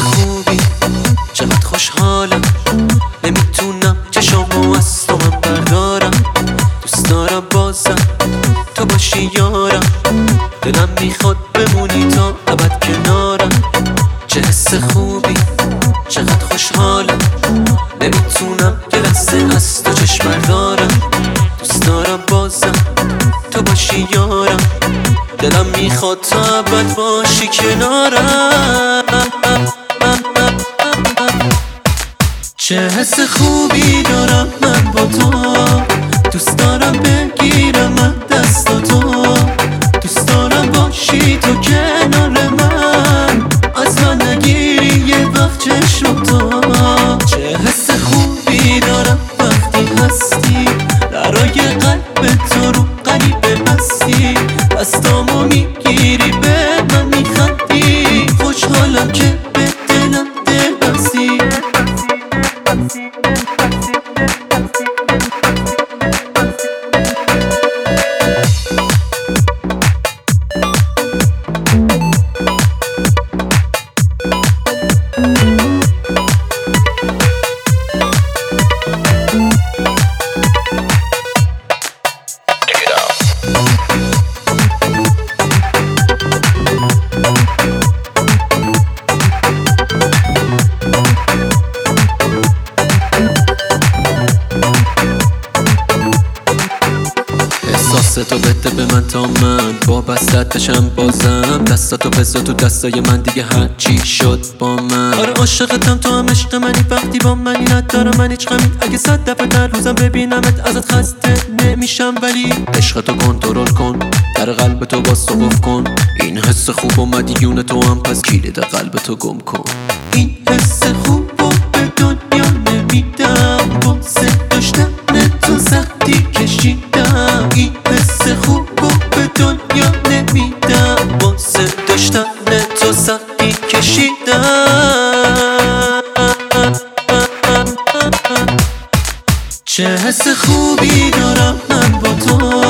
خوبی، چقدر خوشحالم، نمیتونم چشامو از تو من بردارم. دوست دارم بازم تو باشی یارم، دلم میخواد بمونی تا ابد کنارم. چه حس خوبی، چقدر خوشحالم، نمیتونم یه لحظه از تو چشم بردارم. دوست دارم بازم تو باشی یارم، دلم میخواد تا ابد باشی کنارم. چه حس خوبی دارم من با تو، دوست دارم بگیرم من دست تو، دوست دارم باشی تو کنار من، از من نگیری یه وقت چشم تو. چه حس خوبی دارم وقتی هستی، برای قلب تو رو غریبه بستی، دستامو میگیری به من میخندی، خوشحالم که به دلم دل بستی. تو بده به من تا من با بستت بشم بازم، دستاتو بذار تو دستای من دیگه هر چی شد با من. آره عاشقتم، تو هم عشق منی، وقتی با منی ندارم من هیچ غمی. اگه 100 دفعه در روزم ببینمت ازت خسته نمیشم، ولی عشقتو کنترل کن، در قلب تو باز تو قفل کن. این حس خوب و مدیون تو هم، پس کلید قلب تو گم کن. این حس خوب و به دنیا نمیدم، واسه داشتن تو سختی کشیدم. این حس خوب و به دنیا نمیدم، واسه داشتن تو سختی کشیدم. چه حس خوبی دارم من با تو،